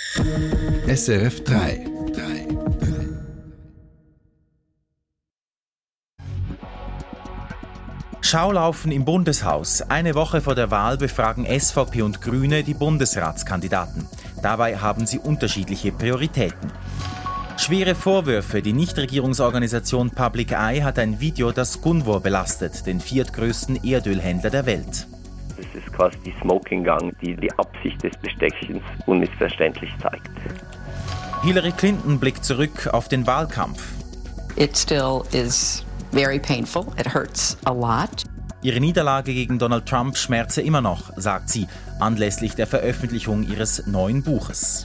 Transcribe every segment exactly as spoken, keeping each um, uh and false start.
S R F drei. Schaulaufen im Bundeshaus. Eine Woche vor der Wahl befragen S V P und Grüne die Bundesratskandidaten. Dabei haben sie unterschiedliche Prioritäten. Schwere Vorwürfe. Die Nichtregierungsorganisation Public Eye hat ein Video, das Gunvor belastet, den viertgrößten Erdölhändler der Welt. Das ist quasi die Smoking Gun, die die Absicht des Bestechens unmissverständlich zeigt. Hillary Clinton blickt zurück auf den Wahlkampf. It still is very painful. It hurts a lot. Ihre Niederlage gegen Donald Trump schmerze immer noch, sagt sie, anlässlich der Veröffentlichung ihres neuen Buches.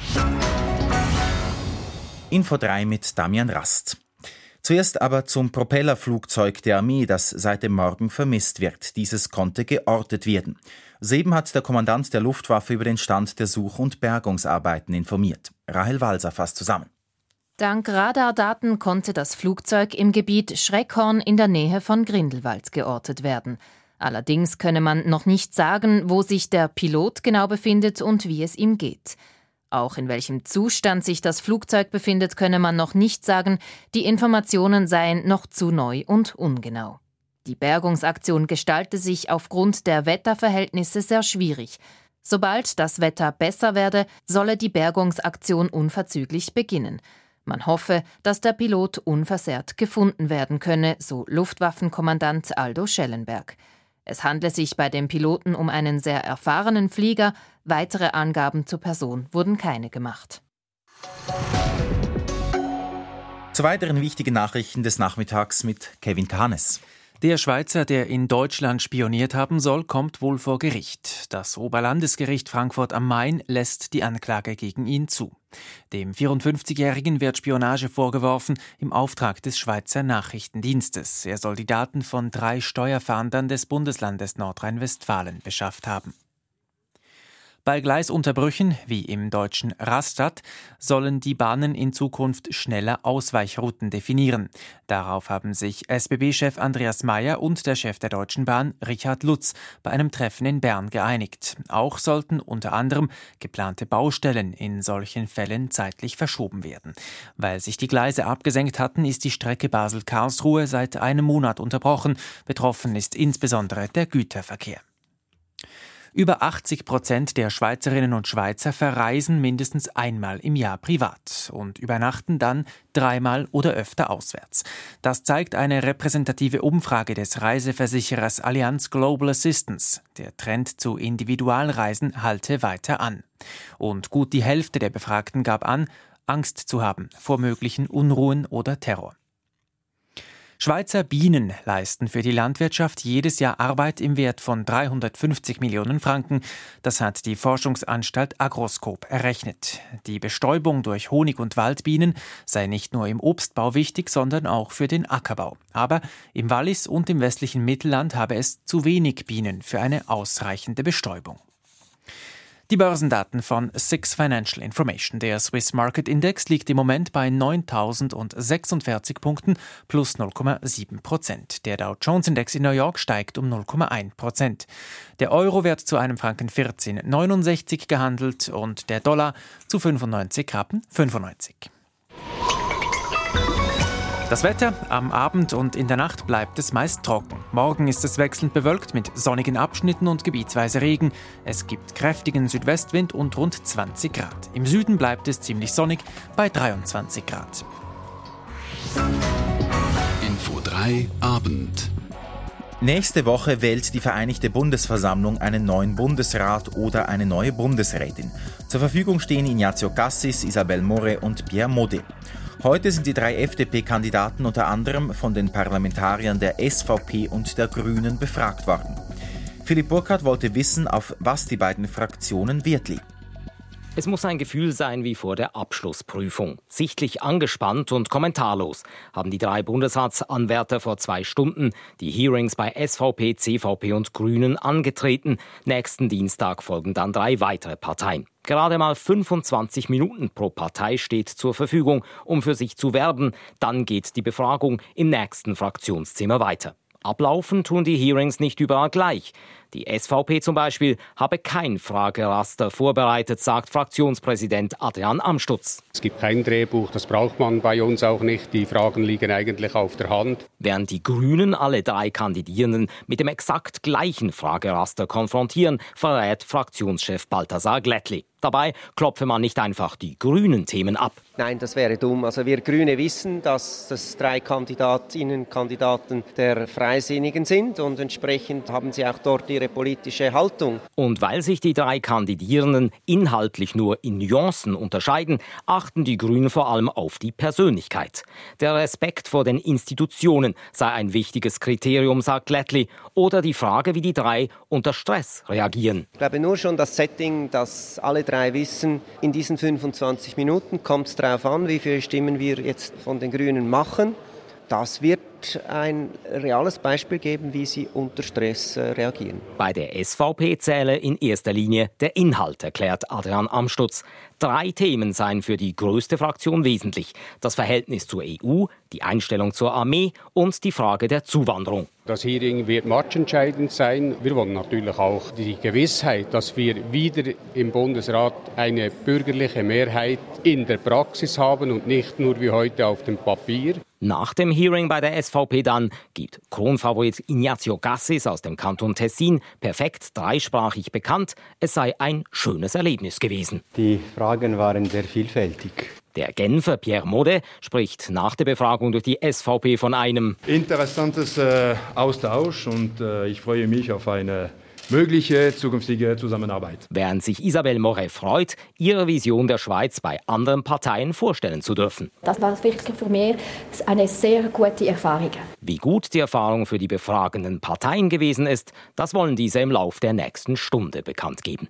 Info drei mit Damian Rast. Zuerst aber zum Propellerflugzeug der Armee, das seit dem Morgen vermisst wird. Dieses konnte geortet werden. Soeben hat der Kommandant der Luftwaffe über den Stand der Such- und Bergungsarbeiten informiert. Rahel Walser fasst zusammen. Dank Radardaten konnte das Flugzeug im Gebiet Schreckhorn in der Nähe von Grindelwald geortet werden. Allerdings könne man noch nicht sagen, wo sich der Pilot genau befindet und wie es ihm geht. Auch in welchem Zustand sich das Flugzeug befindet, könne man noch nicht sagen. Die Informationen seien noch zu neu und ungenau. Die Bergungsaktion gestalte sich aufgrund der Wetterverhältnisse sehr schwierig. Sobald das Wetter besser werde, solle die Bergungsaktion unverzüglich beginnen. Man hoffe, dass der Pilot unversehrt gefunden werden könne, so Luftwaffenkommandant Aldo Schellenberg. Es handle sich bei dem Piloten um einen sehr erfahrenen Flieger. Weitere Angaben zur Person wurden keine gemacht. Zu weiteren wichtigen Nachrichten des Nachmittags mit Kevin Kahnes. Der Schweizer, der in Deutschland spioniert haben soll, kommt wohl vor Gericht. Das Oberlandesgericht Frankfurt am Main lässt die Anklage gegen ihn zu. Dem vierundfünfzigjährigen wird Spionage vorgeworfen im Auftrag des Schweizer Nachrichtendienstes. Er soll die Daten von drei Steuerfahndern des Bundeslandes Nordrhein-Westfalen beschafft haben. Bei Gleisunterbrüchen, wie im deutschen Rastatt, sollen die Bahnen in Zukunft schneller Ausweichrouten definieren. Darauf haben sich S B B-Chef Andreas Mayer und der Chef der Deutschen Bahn, Richard Lutz, bei einem Treffen in Bern geeinigt. Auch sollten unter anderem geplante Baustellen in solchen Fällen zeitlich verschoben werden. Weil sich die Gleise abgesenkt hatten, ist die Strecke Basel-Karlsruhe seit einem Monat unterbrochen. Betroffen ist insbesondere der Güterverkehr. Über achtzig Prozent der Schweizerinnen und Schweizer verreisen mindestens einmal im Jahr privat und übernachten dann dreimal oder öfter auswärts. Das zeigt eine repräsentative Umfrage des Reiseversicherers Allianz Global Assistance. Der Trend zu Individualreisen halte weiter an. Und gut die Hälfte der Befragten gab an, Angst zu haben vor möglichen Unruhen oder Terror. Schweizer Bienen leisten für die Landwirtschaft jedes Jahr Arbeit im Wert von dreihundertfünfzig Millionen Franken. Das hat die Forschungsanstalt Agroscope errechnet. Die Bestäubung durch Honig- und Waldbienen sei nicht nur im Obstbau wichtig, sondern auch für den Ackerbau. Aber im Wallis und im westlichen Mittelland habe es zu wenig Bienen für eine ausreichende Bestäubung. Die Börsendaten von Six Financial Information. Der Swiss Market Index liegt im Moment bei neuntausendsechsundvierzig Punkten plus null Komma sieben Prozent. Der Dow Jones Index in New York steigt um null Komma eins Prozent. Der Euro wird zu einem Franken vierzehn Komma neunundsechzig gehandelt und der Dollar zu fünfundneunzig Komma fünfundneunzig. Das Wetter: Am Abend und in der Nacht bleibt es meist trocken. Morgen ist es wechselnd bewölkt mit sonnigen Abschnitten und gebietsweise Regen. Es gibt kräftigen Südwestwind und rund zwanzig Grad. Im Süden bleibt es ziemlich sonnig bei dreiundzwanzig Grad. Info drei Abend. Nächste Woche wählt die Vereinigte Bundesversammlung einen neuen Bundesrat oder eine neue Bundesrätin. Zur Verfügung stehen Ignazio Cassis, Isabel More und Pierre Modet. Heute sind die drei F D P-Kandidaten unter anderem von den Parlamentariern der S V P und der Grünen befragt worden. Philipp Burkhardt wollte wissen, auf was die beiden Fraktionen Wert legen. Es muss ein Gefühl sein wie vor der Abschlussprüfung. Sichtlich angespannt und kommentarlos haben die drei Bundesratsanwärter vor zwei Stunden die Hearings bei S V P, C V P und Grünen angetreten. Nächsten Dienstag folgen dann drei weitere Parteien. Gerade mal fünfundzwanzig Minuten pro Partei steht zur Verfügung, um für sich zu werben. Dann geht die Befragung im nächsten Fraktionszimmer weiter. Ablaufen tun die Hearings nicht überall gleich. Die S V P zum Beispiel habe kein Frageraster vorbereitet, sagt Fraktionspräsident Adrian Amstutz. Es gibt kein Drehbuch, das braucht man bei uns auch nicht. Die Fragen liegen eigentlich auf der Hand. Während die Grünen alle drei Kandidierenden mit dem exakt gleichen Frageraster konfrontieren, verrät Fraktionschef Balthasar Glättli. Dabei klopfe man nicht einfach die grünen Themen ab. Nein, das wäre dumm. Also wir Grüne wissen, dass das drei Kandidatinnen und Kandidaten der Freisinnigen sind und entsprechend haben sie auch dort ihre politische Haltung. Und weil sich die drei Kandidierenden inhaltlich nur in Nuancen unterscheiden, achten die Grünen vor allem auf die Persönlichkeit. Der Respekt vor den Institutionen sei ein wichtiges Kriterium, sagt Glättli, oder die Frage, wie die drei unter Stress reagieren. Ich glaube nur schon das Setting, dass alle drei wissen, in diesen fünfundzwanzig Minuten kommt es darauf an, wie viele Stimmen wir jetzt von den Grünen machen. Das wird ein reales Beispiel geben, wie sie unter Stress äh, reagieren. Bei der S V P zähle in erster Linie der Inhalt, erklärt Adrian Amstutz. Drei Themen seien für die größte Fraktion wesentlich: das Verhältnis zur E U, die Einstellung zur Armee und die Frage der Zuwanderung. Das Hearing wird matchentscheidend sein. Wir wollen natürlich auch die Gewissheit, dass wir wieder im Bundesrat eine bürgerliche Mehrheit in der Praxis haben und nicht nur wie heute auf dem Papier. Nach dem Hearing bei der S V P dann gibt Kronfavorit Ignazio Cassis aus dem Kanton Tessin perfekt dreisprachig bekannt, es sei ein schönes Erlebnis gewesen. Die Fragen waren sehr vielfältig. Der Genfer Pierre Modet spricht nach der Befragung durch die S V P von einem interessantes äh, Austausch und äh, ich freue mich auf eine mögliche zukünftige Zusammenarbeit. Während sich Isabelle Moret freut, ihre Vision der Schweiz bei anderen Parteien vorstellen zu dürfen. Das war wirklich für mich eine sehr gute Erfahrung. Wie gut die Erfahrung für die befragenden Parteien gewesen ist, das wollen diese im Lauf der nächsten Stunde bekannt geben.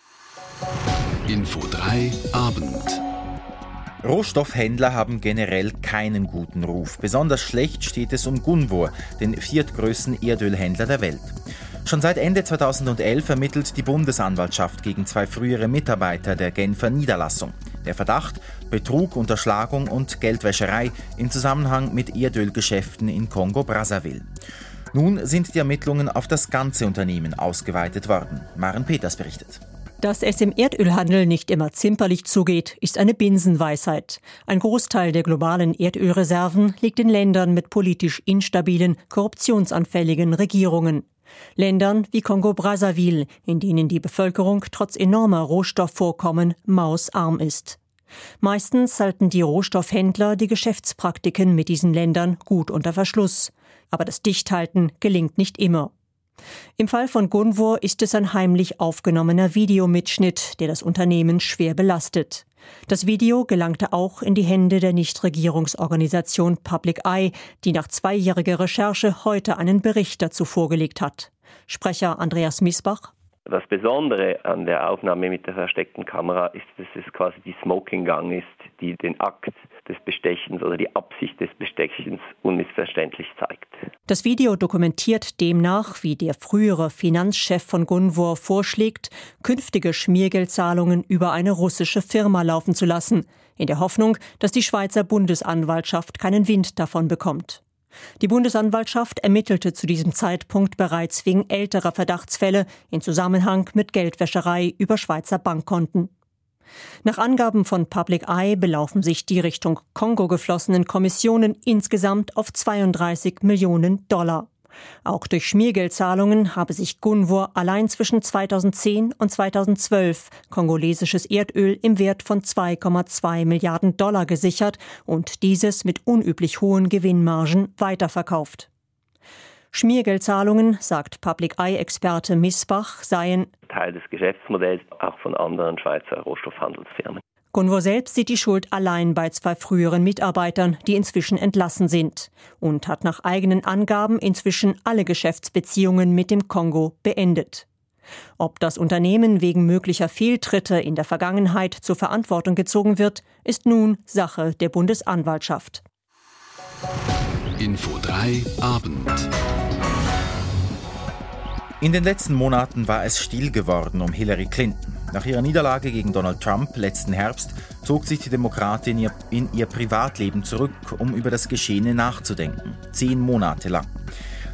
Info drei Abend. Rohstoffhändler haben generell keinen guten Ruf. Besonders schlecht steht es um Gunvor, den viertgrößten Erdölhändler der Welt. Schon seit Ende zweitausendelf ermittelt die Bundesanwaltschaft gegen zwei frühere Mitarbeiter der Genfer Niederlassung. Der Verdacht: Betrug, Unterschlagung und Geldwäscherei im Zusammenhang mit Erdölgeschäften in Kongo-Brazzaville. Nun sind die Ermittlungen auf das ganze Unternehmen ausgeweitet worden. Maren Peters berichtet. Dass es im Erdölhandel nicht immer zimperlich zugeht, ist eine Binsenweisheit. Ein Großteil der globalen Erdölreserven liegt in Ländern mit politisch instabilen, korruptionsanfälligen Regierungen. Ländern wie Kongo-Brazzaville, in denen die Bevölkerung trotz enormer Rohstoffvorkommen mausarm ist. Meistens halten die Rohstoffhändler die Geschäftspraktiken mit diesen Ländern gut unter Verschluss. Aber das Dichthalten gelingt nicht immer. Im Fall von Gunvor ist es ein heimlich aufgenommener Videomitschnitt, der das Unternehmen schwer belastet. Das Video gelangte auch in die Hände der Nichtregierungsorganisation Public Eye, die nach zweijähriger Recherche heute einen Bericht dazu vorgelegt hat. Sprecher Andreas Misbach. Das Besondere an der Aufnahme mit der versteckten Kamera ist, dass es quasi die Smoking Gun ist, die den Akt des Bestechens oder die Absicht des Bestechens unmissverständlich zeigt. Das Video dokumentiert demnach, wie der frühere Finanzchef von Gunvor vorschlägt, künftige Schmiergeldzahlungen über eine russische Firma laufen zu lassen, in der Hoffnung, dass die Schweizer Bundesanwaltschaft keinen Wind davon bekommt. Die Bundesanwaltschaft ermittelte zu diesem Zeitpunkt bereits wegen älterer Verdachtsfälle in Zusammenhang mit Geldwäscherei über Schweizer Bankkonten. Nach Angaben von Public Eye belaufen sich die Richtung Kongo geflossenen Kommissionen insgesamt auf zweiunddreißig Millionen Dollar. Auch durch Schmiergeldzahlungen habe sich Gunvor allein zwischen zweitausendzehn und zweitausendzwölf kongolesisches Erdöl im Wert von zwei Komma zwei Milliarden Dollar gesichert und dieses mit unüblich hohen Gewinnmargen weiterverkauft. Schmiergeldzahlungen, sagt Public Eye-Experte Misbach, seien Teil des Geschäftsmodells auch von anderen Schweizer Rohstoffhandelsfirmen. Gunvor selbst sieht die Schuld allein bei zwei früheren Mitarbeitern, die inzwischen entlassen sind, und hat nach eigenen Angaben inzwischen alle Geschäftsbeziehungen mit dem Kongo beendet. Ob das Unternehmen wegen möglicher Fehltritte in der Vergangenheit zur Verantwortung gezogen wird, ist nun Sache der Bundesanwaltschaft. Info drei Abend. In den letzten Monaten war es still geworden um Hillary Clinton. Nach ihrer Niederlage gegen Donald Trump letzten Herbst zog sich die Demokratin in ihr, in ihr Privatleben zurück, um über das Geschehene nachzudenken. Zehn Monate lang.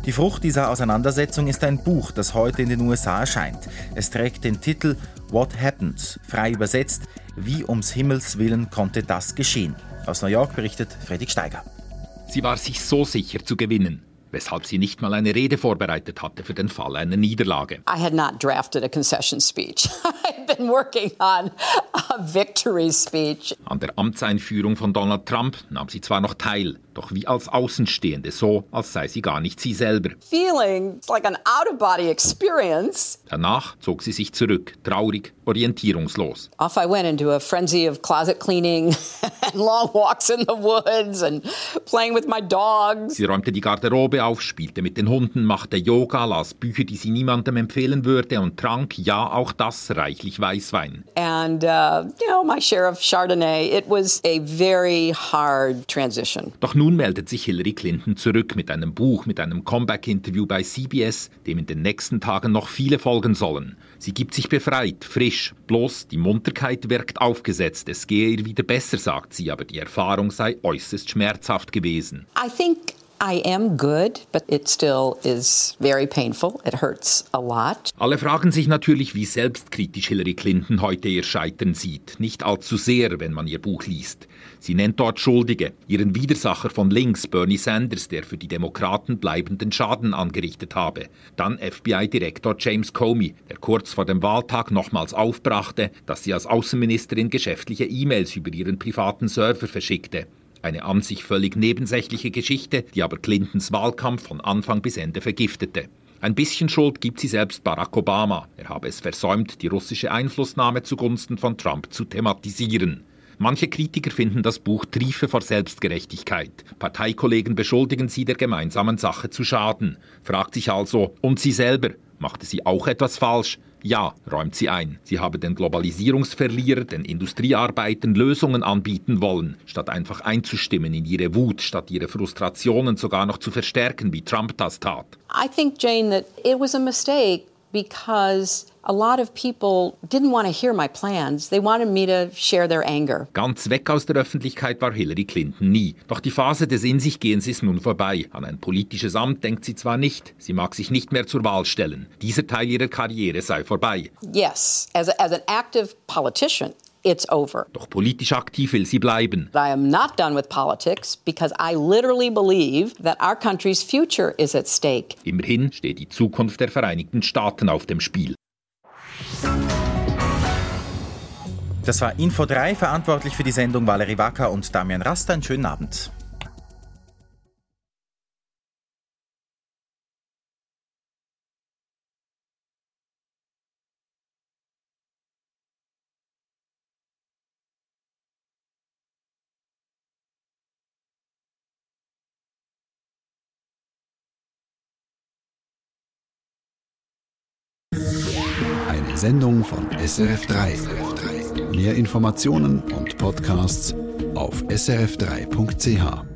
Die Frucht dieser Auseinandersetzung ist ein Buch, das heute in den U S A erscheint. Es trägt den Titel What Happened? Frei übersetzt, wie ums Himmels Willen konnte das geschehen? Aus New York berichtet Fredrik Steiger. Sie war sich so sicher zu gewinnen, weshalb sie nicht mal eine Rede vorbereitet hatte für den Fall einer Niederlage. I had not drafted a concession speech. I've been working on a victory speech. An der Amtseinführung von Donald Trump nahm sie zwar noch teil, doch wie als Außenstehende, so als sei sie gar nicht sie selber. Feeling like an out-of-body experience. Danach zog sie sich zurück, traurig, orientierungslos. Off I went into a frenzy of closet cleaning and long walks in the woods and playing with my dogs. Sie räumte die Garderobe auf, spielte mit den Hunden, machte Yoga, las Bücher, die sie niemandem empfehlen würde und trank, ja auch das, reichlich Weißwein. And uh, you know, my share of Chardonnay. It was a very hard transition. Doch nun meldet sich Hillary Clinton zurück mit einem Buch, mit einem Comeback-Interview bei C B S, dem in den nächsten Tagen noch viele folgen sollen. Sie gibt sich befreit, frisch, bloß die Munterkeit wirkt aufgesetzt. Es gehe ihr wieder besser, sagt sie, aber die Erfahrung sei äußerst schmerzhaft gewesen. I think I am good, but it still is very painful. It hurts a lot. Alle fragen sich natürlich, wie selbstkritisch Hillary Clinton heute ihr Scheitern sieht. Nicht allzu sehr, wenn man ihr Buch liest. Sie nennt dort Schuldige, ihren Widersacher von links, Bernie Sanders, der für die Demokraten bleibenden Schaden angerichtet habe. Dann F B I-Direktor James Comey, der kurz vor dem Wahltag nochmals aufbrachte, dass sie als Außenministerin geschäftliche E-Mails über ihren privaten Server verschickte. Eine an sich völlig nebensächliche Geschichte, die aber Clintons Wahlkampf von Anfang bis Ende vergiftete. Ein bisschen Schuld gibt sie selbst Barack Obama. Er habe es versäumt, die russische Einflussnahme zugunsten von Trump zu thematisieren. Manche Kritiker finden das Buch triefe vor Selbstgerechtigkeit. Parteikollegen beschuldigen sie, der gemeinsamen Sache zu schaden. Fragt sich also, und sie selber, machte sie auch etwas falsch? Ja, räumt sie ein. Sie habe den Globalisierungsverlierer, den Industriearbeitern Lösungen anbieten wollen, statt einfach einzustimmen in ihre Wut, statt ihre Frustrationen sogar noch zu verstärken, wie Trump das tat. I think, Jane, that it was a mistake because a lot of people didn't want to hear my plans. They wanted me to share their anger. Ganz weg aus der Öffentlichkeit war Hillary Clinton nie. Doch die Phase des In-sich-Gehens ist nun vorbei. An ein politisches Amt denkt sie zwar nicht, sie mag sich nicht mehr zur Wahl stellen. Dieser Teil ihrer Karriere sei vorbei. Yes, as, a, as an active politician, it's over. Doch politisch aktiv will sie bleiben. I am not done with politics because I literally believe that our country's future is at stake. Immerhin steht die Zukunft der Vereinigten Staaten auf dem Spiel. Das war Info drei, verantwortlich für die Sendung Valerie Wacker und Damian Rast. Einen schönen Abend. Eine Sendung von S R F drei. Mehr Informationen und Podcasts auf s r f drei punkt c h.